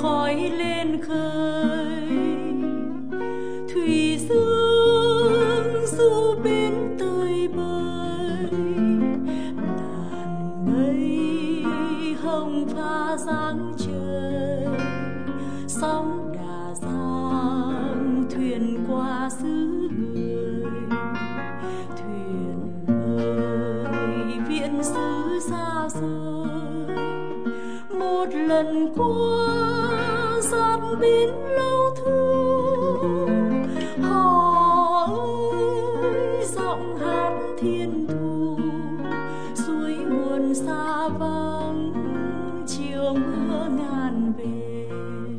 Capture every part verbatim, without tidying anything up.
khói lên khơi, thủy dương du bên tơi bời, đàn mây hồng pha dáng trời, sóng đà giang thuyền qua xứ người. Thuyền ơi viễn xứ xa xôi, một lần qua giáp biên lâu thu. Hò ơi giọng hát thiên thu, suối nguồn xa vắng chiều mưa ngàn về.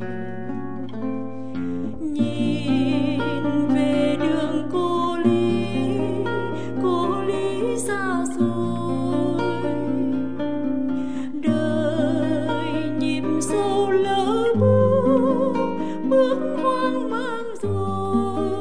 Nhìn về đường cô Lý, cô Lý xa xôi, đời nhịp sâu lỡ bước, bước hoang mang rồi.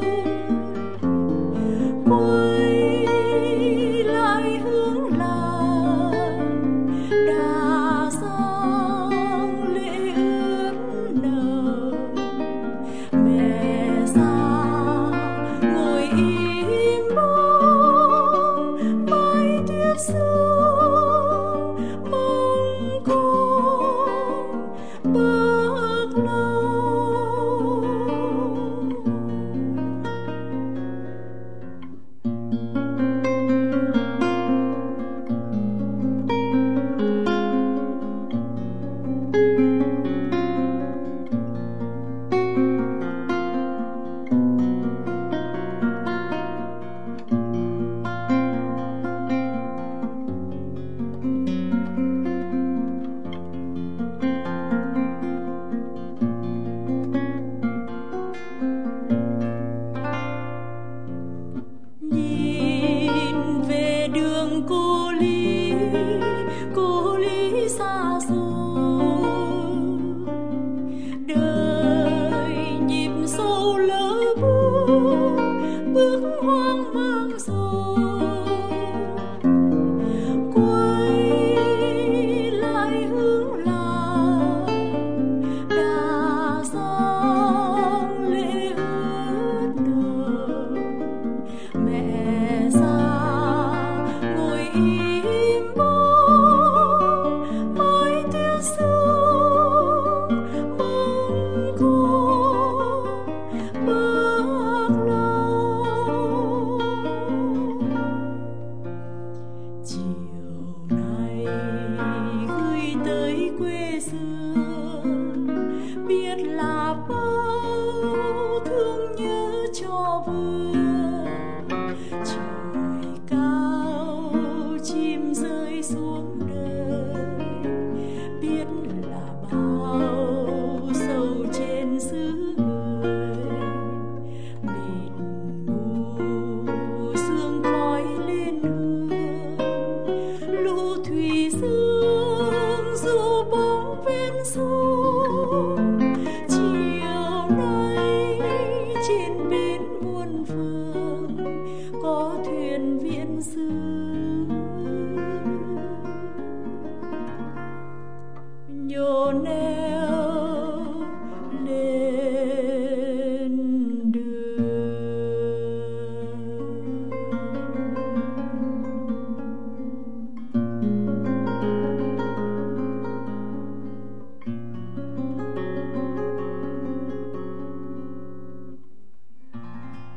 Quay lại hướng làng, đà giang lệ ướt nồng. Mẹ già ngồi im bóng mái tuyết sương, mong con bước lâu. Nhìn về đường cô Lý, cô Lý xa xôi, đời nhịp sâu lỡ bước, bước hoang mang rồi. Quay lại hướng làng, đà giang lệ ướt nồng. Mẹ già ngồi im bóng mái tuyết sương, mong con bước lâu. Chiều nay gửi tới quê xưa, biết là bao thương nhớ cho vừa. Trời cao chim rơi xuống đời, biết là bao sầu trên xứ người. Mịt mù sương khói lên hương, lũ thủy dương du bóng ven sông. Chiều nay trên bến muôn phương, có thuyền viễn xứ.